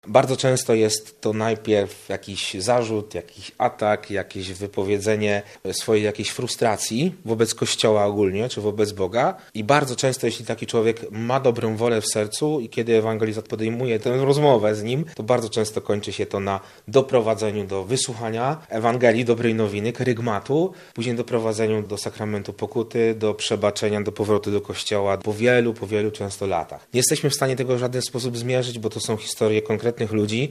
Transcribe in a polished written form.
Bardzo często jest to najpierw jakiś zarzut, jakiś atak, jakieś wypowiedzenie swojej jakiejś frustracji wobec Kościoła ogólnie, czy wobec Boga. I bardzo często, jeśli taki człowiek ma dobrą wolę w sercu i kiedy ewangelizat podejmuje tę rozmowę z nim, to bardzo często kończy się to na doprowadzeniu do wysłuchania Ewangelii, dobrej nowiny, kerygmatu, później doprowadzeniu do sakramentu pokuty, do przebaczenia, do powrotu do Kościoła po wielu często latach. Nie jesteśmy w stanie tego w żaden sposób zmierzyć, bo to są historie konkretnych ludzi,